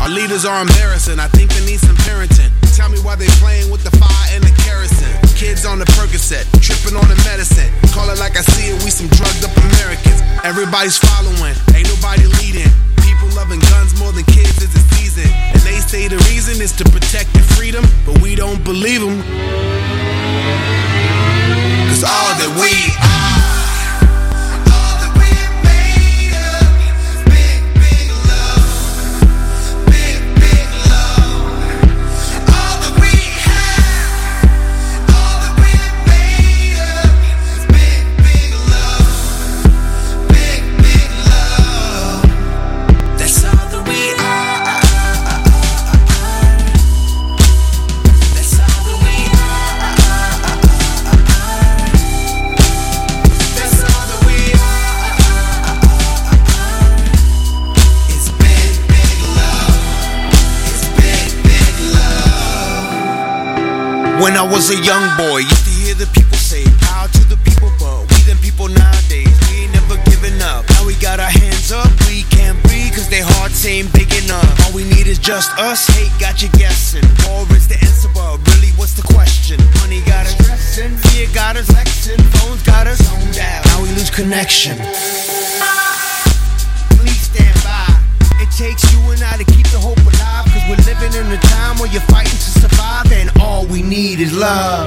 Our leaders are embarrassing, I think they need some parenting. Tell me why they playing with the fire and the kerosene. Kids on the Percocet, tripping on the medicine. Call it like I see it, we some drugged up Americans. Everybody's following, ain't nobody leading. People loving guns more than kids is the season. And they say the reason is to protect their freedom, but we don't believe them. Cause all that we are, all that we're made of, is big, big love. Big, big love. All that we have, all that we're made of, is big, big love. Big, big love. That's all that we are. That's all that we are. That's all that we are. It's big, big love. It's big, big love. When I was a young boy, used to hear the people say, power to the people, but we them people nowadays, we ain't never giving up. Now we got our hands up, we can't breathe, cause their hearts ain't big enough. All we need is just us, hate got you guessing. War is the answer, but really what's the question? Money got us stressing, fear got us lexing, phones got us honed out. Now we lose connection. Please stand by. It takes you and I to keep the hope alive, cause we're living in a time where you're fighting to survive, and all we need is love.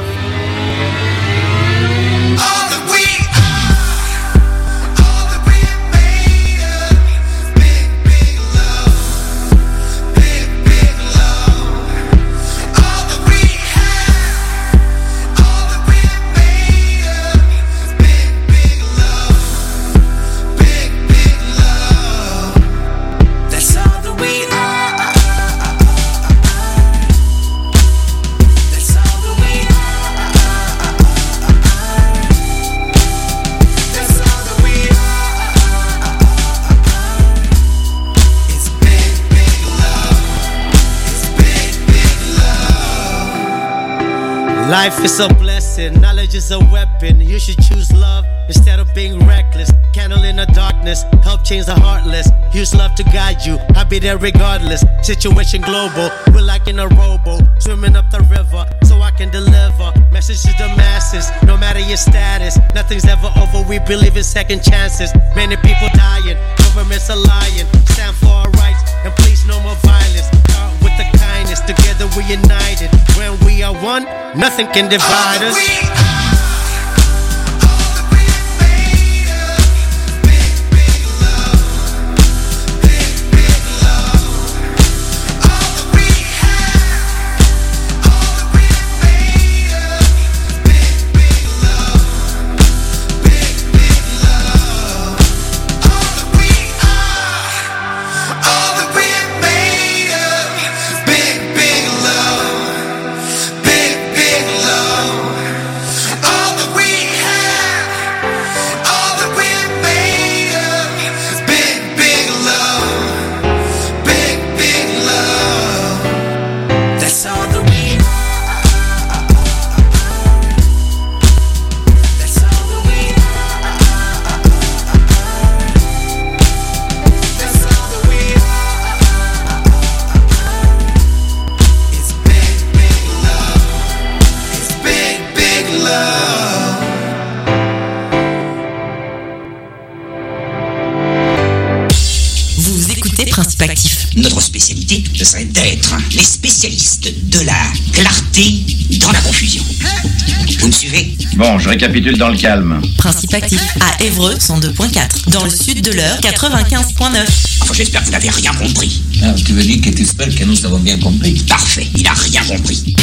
All that we are, all that we're made of, is big, big love. Big, big love. All that we have, all that we're made of, is big, big love. Big, big love. That's all that we are. That's all that we are. That's all that we are. It's big, big love. It's big, big love. Life is a blessing, knowledge is a weapon. You should choose love instead of being reckless. Candle in the darkness, help change the heartless. Use love to guide you, I'll be there regardless. Situation global, we're like in a rowboat, swimming up the river so I can deliver message to the masses. No matter your status, nothing's ever over, we believe in second chances. Many people dying, governments are lying. Stand for our rights and please no more violence. Start with the kindness, together we're united. When we are one, nothing can divide us. Notre spécialité, ce serait d'être les spécialistes de la clarté dans la confusion. Vous me suivez? Bon, je récapitule dans le calme. Principe actif à Évreux 102.4. Dans le sud de l'Eure 95.9. Enfin, j'espère que vous n'avez rien compris. Ah, tu veux dire que tu espères que nous avons bien compris? Parfait, il a rien compris.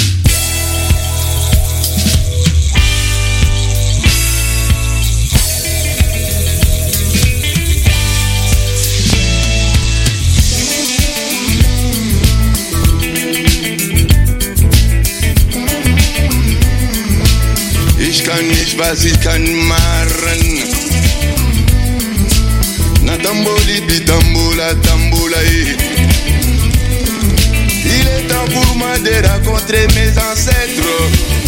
Ich kann nicht, was ich kann machen. Na tamboli bitambula tambula. Il est temps pour moi de rencontrer mes ancêtres.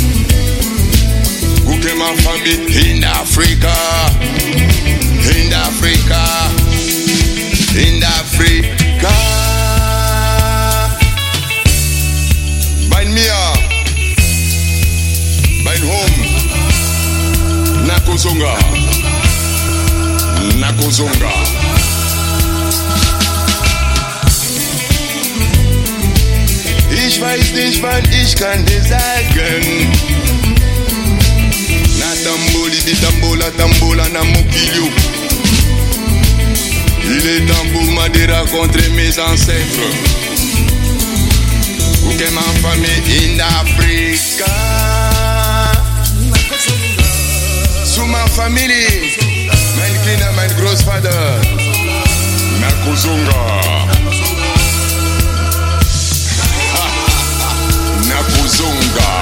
Où que ma famille in Africa, in Africa, in Africa. Nakuzunga. Ich weiß nicht, wann ich kann dir sagen. Na tamboli di tambola, tambola na mokilio. Il est temps pour moi de rencontrer mes ancêtres. Où que ma famille in Africa. Sous ma famille, mein Kinder, mein Großvater. Nakuzunga. Nakuzunga.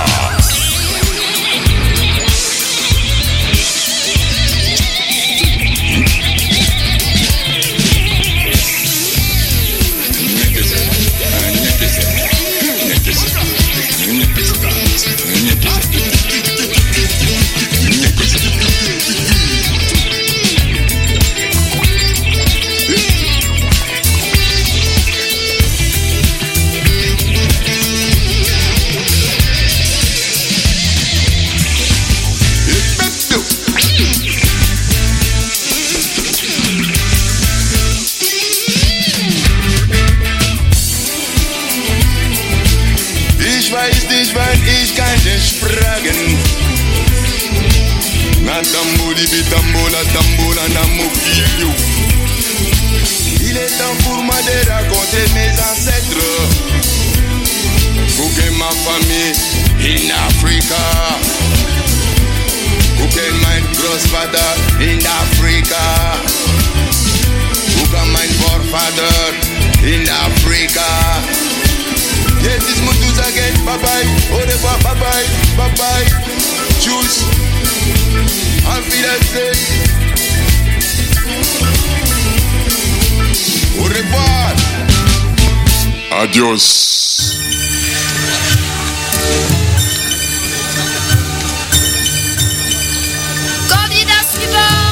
Tambola na mokilio. Il est temps pour moi de raconter mes ancêtres. Pour que ma famille in Africa. Pour que mein Großvater in Africa. Pour que mein Vorvater in Africa. Yes, it's Mutus again. Bye bye. Au revoir. Bye bye. Bye bye. Tschüss. Auf Wiedersehen. Au revoir. Adios. Candidat suivant.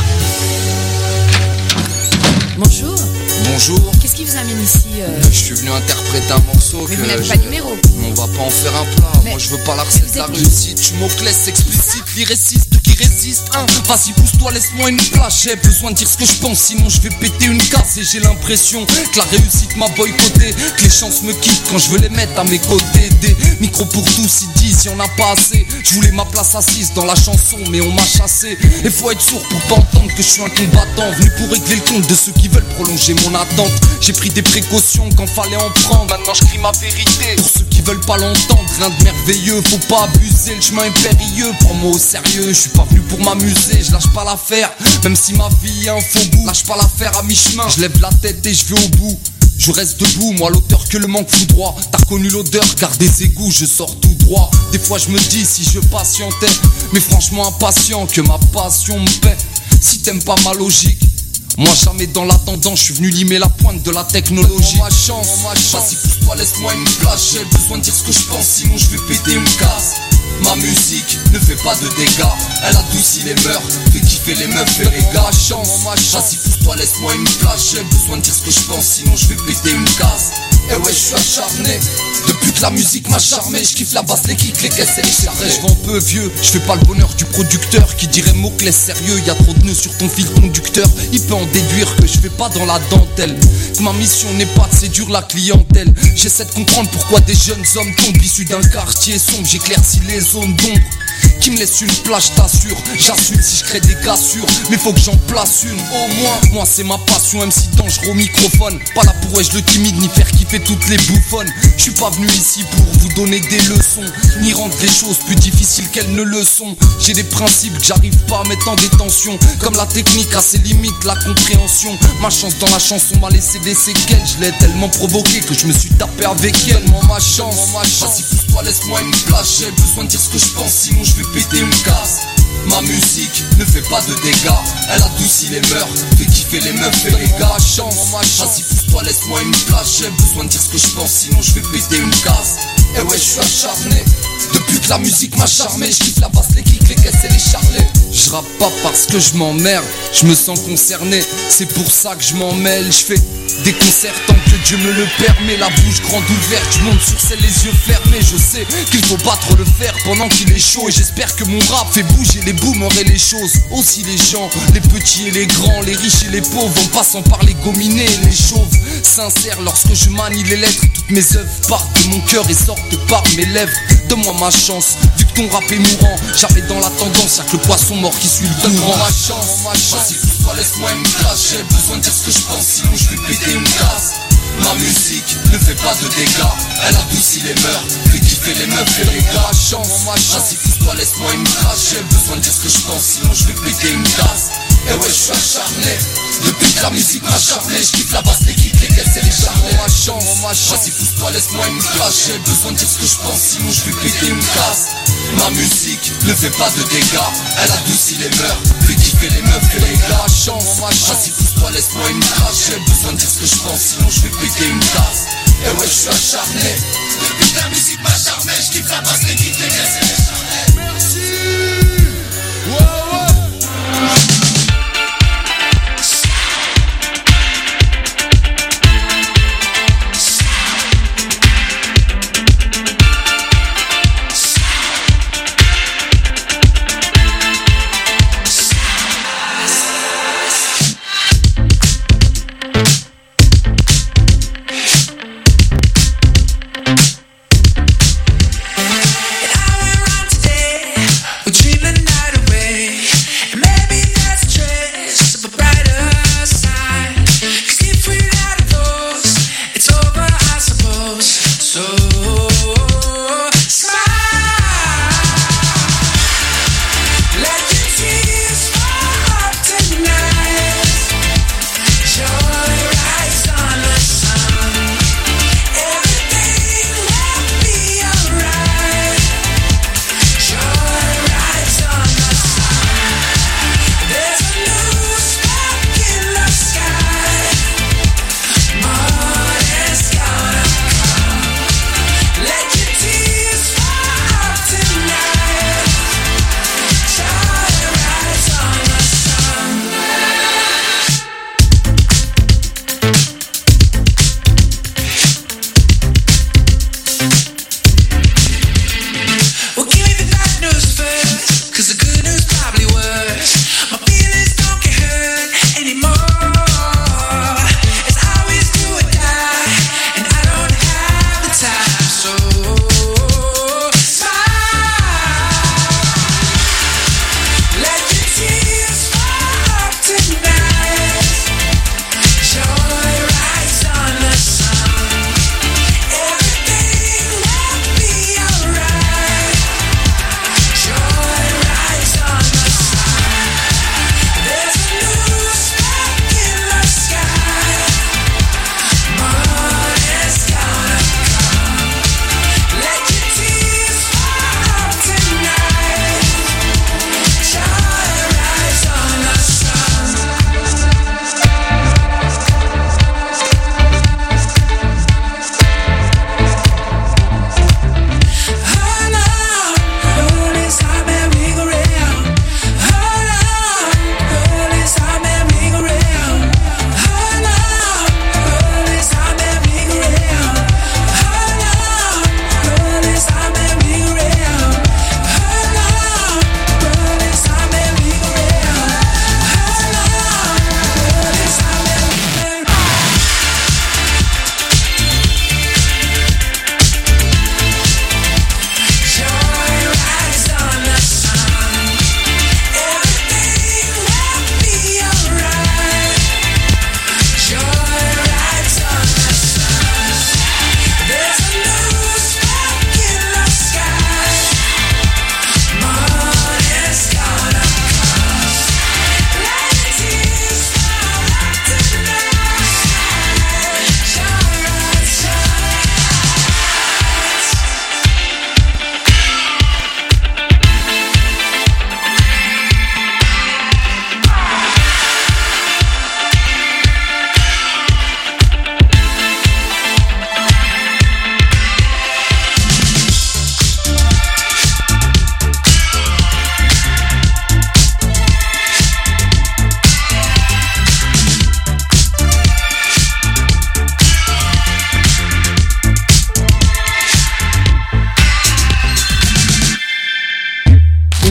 Bonjour. Bonjour. Qu'est-ce qui vous amène ici Je suis venu interpréter un morceau. Mais que vous n'avez pas de numéro. On va pas en faire un plat. Mais moi je veux pas la recette de la êtes réussite. Tu m'oclaisse explicite, lyriciste qui résiste. Vas-y pousse-toi, laisse-moi une place. J'ai besoin de dire ce que je pense, sinon je vais péter une case. Et j'ai l'impression que la réussite m'a boycotté, que les chances me quittent quand je veux les mettre à mes côtés. Des micros pour tous, ils disent y'en a pas assez. Je voulais ma place assise dans la chanson, mais on m'a chassé. Et faut être sourd pour pas entendre que je suis un combattant, venu pour régler le compte de ceux qui veulent prolonger mon attente. J'ai pris des précautions quand fallait en prendre. Maintenant je crie ma vérité pour ceux qui veulent pas l'entendre. Rien de merveilleux, faut pas abuser, le chemin est périlleux. Prends-moi au sérieux, je suis pas venu pour m'amuser. Je lâche pas l'affaire, même si ma vie est un faux bout. Lâche pas l'affaire à mi-chemin, je lève la tête et je vais au bout. Je reste debout, moi l'auteur que le manque foudroie. T'as connu l'odeur, garde des égouts, je sors tout droit. Des fois je me dis si je patientais, mais franchement impatient que ma passion me paie. Si t'aimes pas ma logique, moi jamais dans l'attendant, je suis venu limer la pointe de la technologie. Ma chance, vas-y pousse-toi, laisse-moi une place. J'ai besoin de dire ce que je pense, sinon je vais péter une case. Ma musique ne fait pas de dégâts, elle adoucit les mœurs, fait kiffer les meufs et les gars. Chance, vas-y pousse-toi, laisse-moi une place. J'ai besoin de dire ce que je pense, sinon je vais péter une case. Et ouais, je suis acharné, depuis que la musique m'a charmé. Je kiffe la basse, les kicks, les caisses et les charrets. Je vends peu vieux, je fais pas le bonheur du producteur qui dirait mots-clés sérieux. Y'a trop de nœuds sur ton fil conducteur, il peut en déduire que je fais pas dans la dentelle. Que ma mission n'est pas de séduire la clientèle. J'essaie de comprendre pourquoi des jeunes hommes tombent issus d'un quartier sombre. J'éclaircis les zones d'ombre qui me laisse une place, je t'assure. J'assume si je crée des cassures, mais faut que j'en place une. Au moins, moi c'est ma passion, MC dangereux au microphone. Pas là pour être le timide, ni faire kiffer toutes les bouffonnes. Je suis pas venu ici pour vous donner des leçons, ni rendre les choses plus difficiles qu'elles ne le sont. J'ai des principes que j'arrive pas à mettre en détention, comme la technique à ses limites, la compréhension. Ma chance dans la chanson m'a laissé des séquelles. Je l'ai tellement provoqué que je me suis tapé avec elle. Ma chance, vas-y pousse-toi, laisse-moi une place. J'ai besoin de dire ce que je pense, sinon je vais péter une case. Ma musique ne fait pas de dégâts, elle adoucit les mœurs, fait kiffer les meufs et les gars. Chance, vas-y pousse-toi, laisse-moi une place. J'ai besoin de dire ce que je pense, sinon je vais péter une case. Et ouais, je suis acharné, depuis que la musique m'a charmé. Je kiffe la basse, les kicks, les caisses et les charlets. Je rappe pas parce que je m'emmerde, je me sens concerné. C'est pour ça que je m'en mêle, je fais des concerts tant que Dieu me le permet, la bouche grande ouverte, je monte sur scène les yeux fermés. Je sais qu'il faut pas trop le faire pendant qu'il est chaud. Et j'espère que mon rap fait bouger les boomers et les choses. Aussi les gens, les petits et les grands, les riches et les pauvres, en passant par les gominés et les chauves. Sincère lorsque je manie les lettres, toutes mes œuvres partent de mon cœur et sortent par mes lèvres. Donne-moi ma chance, vu que ton rap est mourant. Jamais dans la tendance, y'a que le poisson mort qui suit le courant. Donne-moi ma chance, vas-y pousse-toi, laisse-moi une place. J'ai besoin de dire ce que je pense, sinon je vais péter une case. Ma musique ne fait pas de dégâts, elle adoucit les mœurs, fait kiffer les meufs et les gars. Vas-y pousse-toi, laisse-moi une trace. J'ai besoin de dire ce que je pense, sinon je vais péter une case. Et ouais, je suis acharné, depuis que la musique m'a charmé. Je kiffe la basse, les kicks, les caisses et les charnets. Vas-y pousse-toi, laisse-moi une trace. J'ai besoin de dire ce que je pense, sinon je vais péter une case. Ma musique ne fait pas de dégâts, elle adoucit les mœurs, fait kiffer les meufs et les gars. Vas-y pousse-toi, laisse-moi une trace. J'ai besoin de dire ce que je pense, sinon je vais péter une case. Et ouais, je suis acharné, depuis que la musique m'a charmé. Je kiffe la basse, les kicks, les caisses et les charnets. Merci.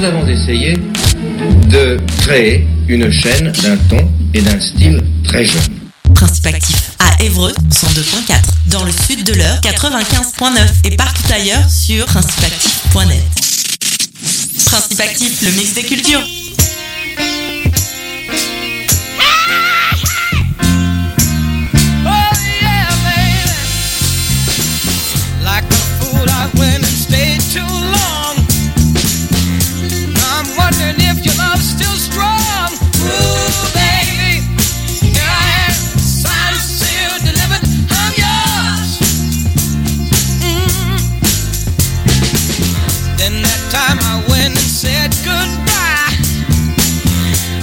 avons essayé de créer une chaîne d'un ton et d'un style très jeune. Principe actif à Évreux 102.4, dans le sud de l'Eure 95.9 et partout ailleurs sur principeactif.net. Principe actif, le mix des cultures. Then that time I went and said goodbye.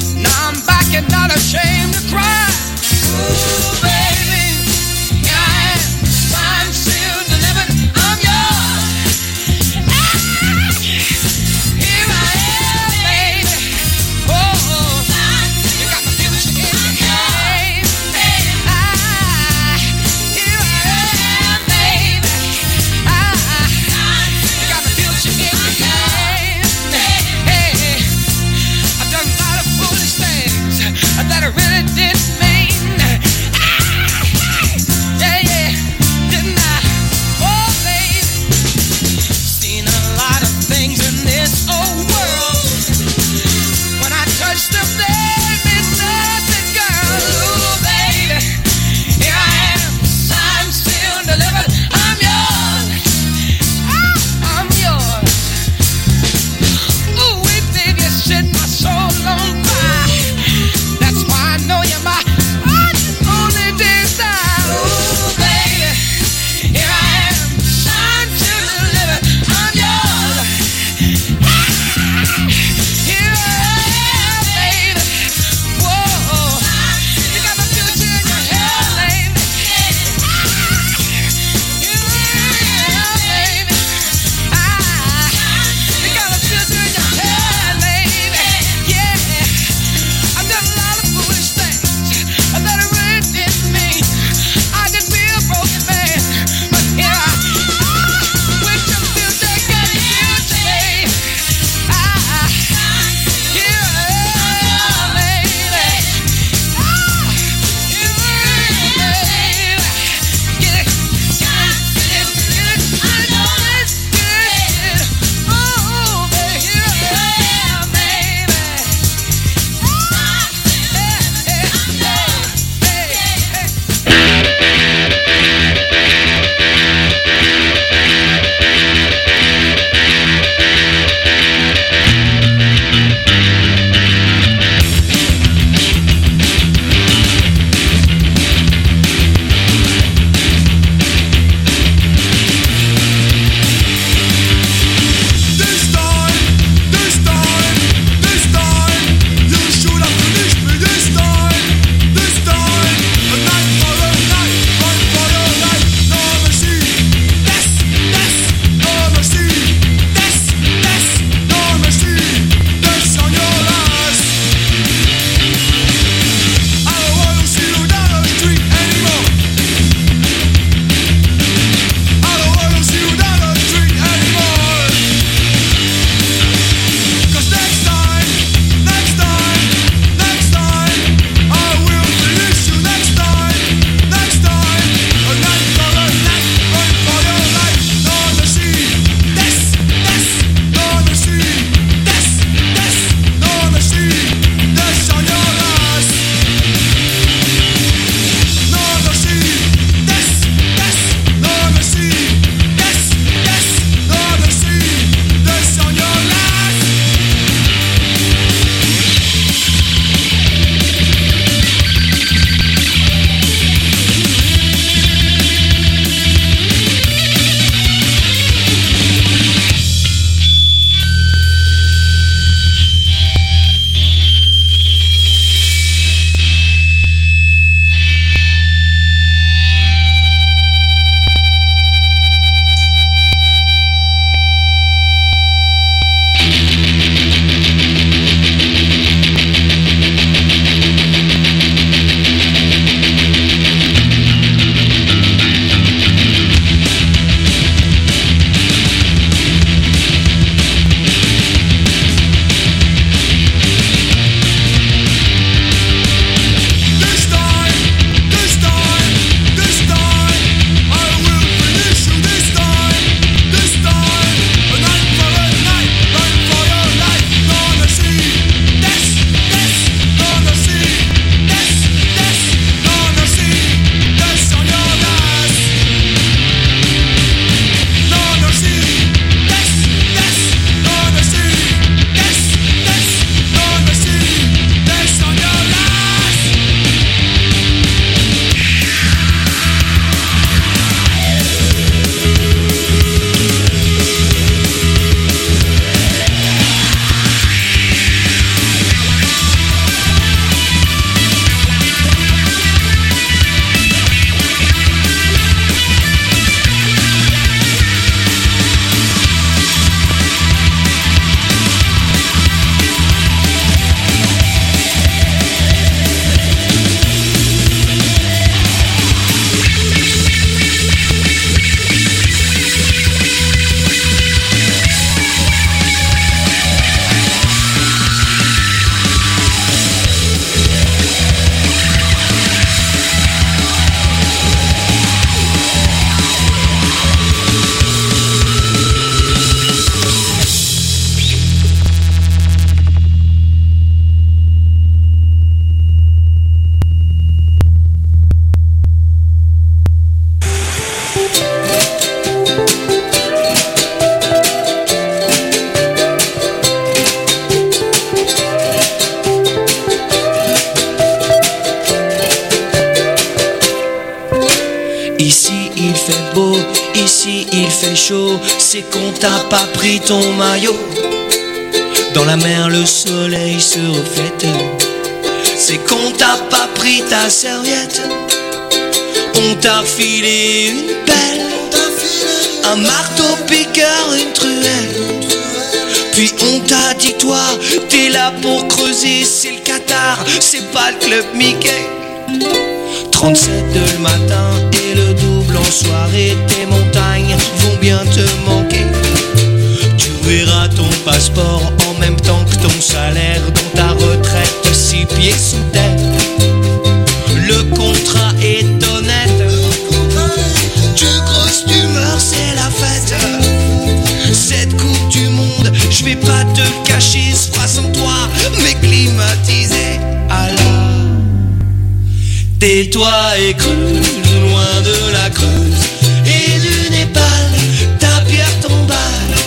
il fait beau, ici il fait chaud, c'est qu'on t'a pas pris ton maillot. Dans la mer le soleil se reflète, c'est qu'on t'a pas pris ta serviette. On t'a filé une pelle, un marteau piqueur, une truelle. Puis on t'a dit toi, t'es là pour creuser, c'est le Qatar, c'est pas le club Mickey. 37 le matin et le double en soirée, tes montagnes vont bien te manquer. Tu verras ton passeport en même temps que ton salaire dans ta retraite, 6 pieds sous terre. Le contrat est honnête, tu creuses, tu meurs, c'est la fête. Cette coupe du monde, je vais pas te le cacher, se fera sans toi, mais climatisé. Alors tais-toi et creuse, loin de la Creuse et du Népal, ta pierre tombale.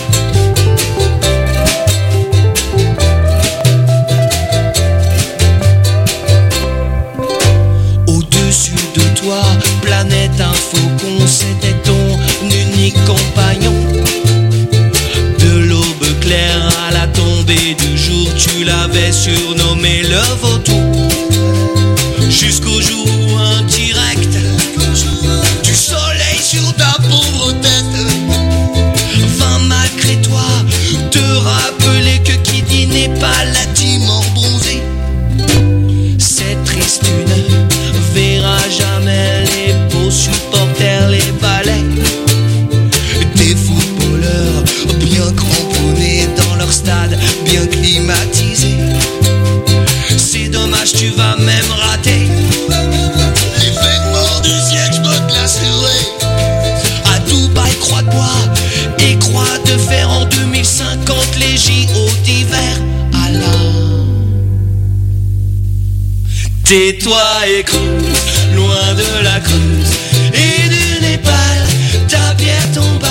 Au-dessus de toi, planète un faucon, c'était ton unique compagnon. De l'aube claire à la tombée du jour, tu l'avais surnommé le vautour. Jusqu'au jour où indirect du soleil sur ta pauvre tête vint malgré toi te rappeler que qui dit n'est pas la dit mort bronzée. C'est triste, tu ne verras jamais les beaux supporters, les balais, des footballeurs bien cramponnés dans leur stade, bien climatisés. C'est dommage, tu vas même rater l'événement du siècle, je peux te l'assurer. À Dubaï, croix de bois et croix de fer en 2050, les JO d'hiver. Alors tais-toi et creuse, loin de la Creuse et du Népal, ta pierre tombale.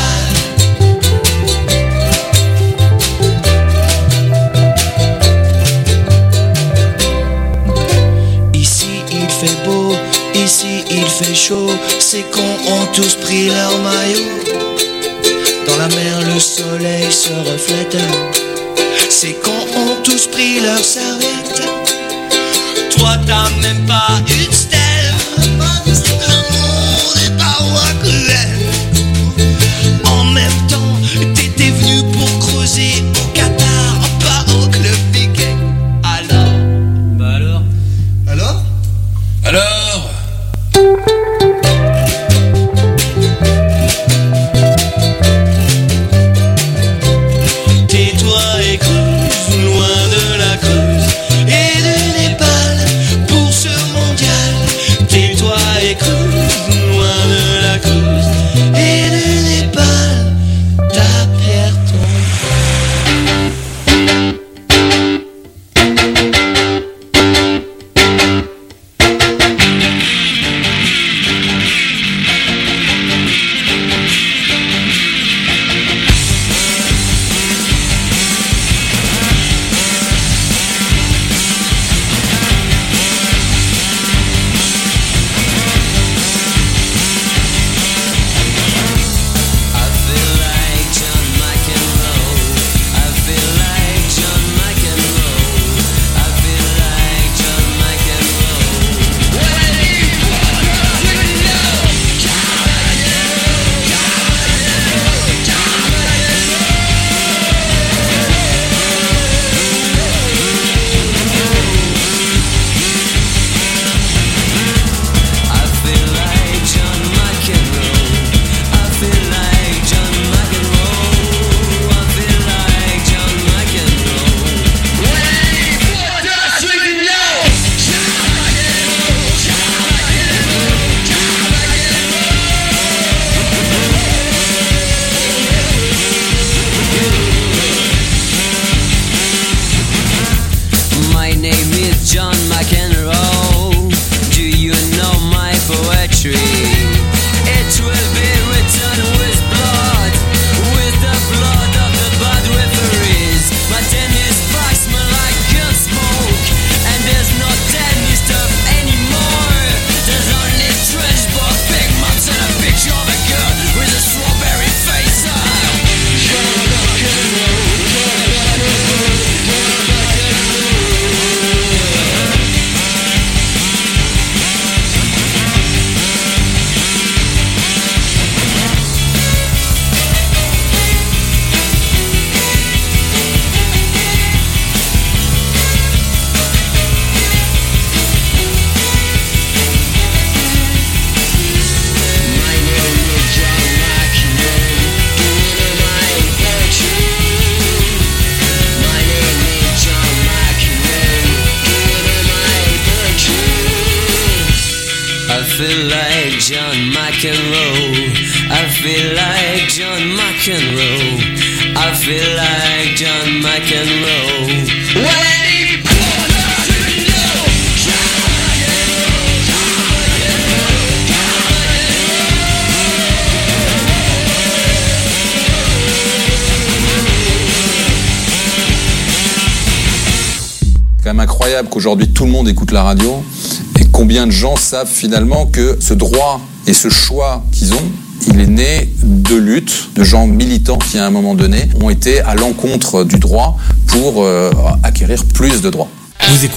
Fait beau, ici il fait chaud, ces cons ont tous pris leur maillot. Dans la mer le soleil se reflète, ces cons ont tous pris leur serviette. Toi t'as même pas une stèle, le monde est parfois cruel. En même temps t'étais venu pour creuser au Qatar, pas au club Mickey. Alors, bah alors. Alors tais-toi et creuse, loin de la Creuse et du Népal pour ce mondial. Tais-toi et creuse, loin de la Creuse et du Népal, ta pierre feel like John McEnroe. I feel like John McEnroe. I feel like John McEnroe. C'est quand même incroyable qu'aujourd'hui tout le monde écoute la radio et combien de gens savent finalement que ce droit et ce choix qu'ils ont, il est né de luttes, de gens militants qui à un moment donné ont été à l'encontre du droit pour acquérir plus de droits.